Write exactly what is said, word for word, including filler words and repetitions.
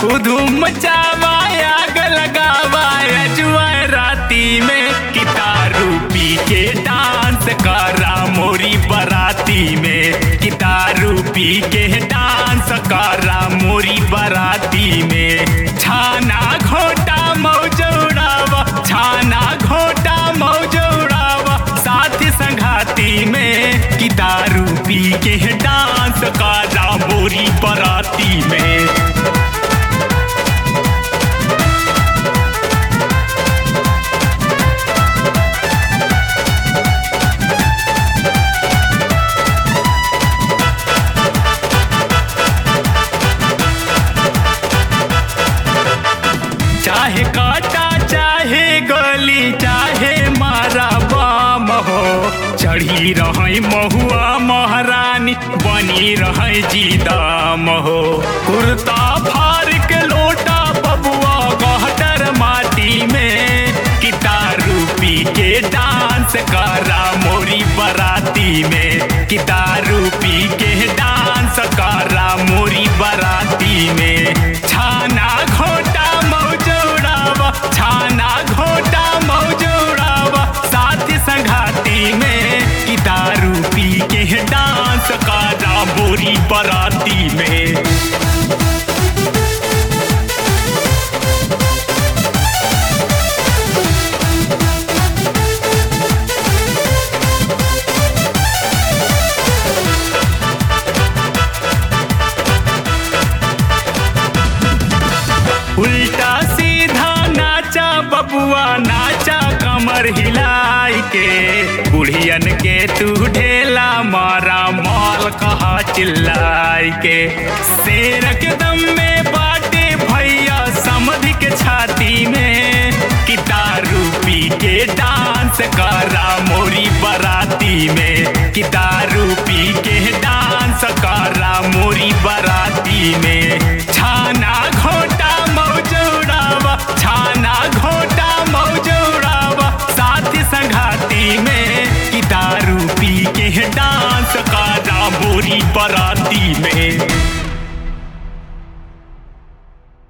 धूम मचावा आग लगावा अजुआ राती में कि दारू पी के डांस करा मोरी बराती में कि दारू पी के डांस करा मोरी बराती में छाना घोटा मौज उड़ावा छाना घोटा मौज उड़ावा साथ संघाती में कि दारू पी के डांस करा मोरी बराती में। चाहे काटा चाहे गली चाहे मारा बाम हो चढ़ी रहे महुआ महारानी बनी रहे जीदाम हो कुर्ता फार के लोटा बबुआ गहटर माटी में कि दारू पी के डांस करा मोरी बराती में कि दारू पी के डांस करा मोरी बराती में छाना घोटा मौज उड़ावा छाना घोटा मौज उड़ावा साथ संघाती में कि दारू पी के डांस करा मोरी बराती में। उल्टा सीधा नाचा बबुआ नाचा कमर हिलाई के बुढ़ियन के तू ढेला मारा माल कहा चिल्लाई के शेर के दम में बाटे भैया समधि के छाती में कि दारू पी के डांस करा मोरी बराती में कि दारू पी के डांस करा मोरी बराती में।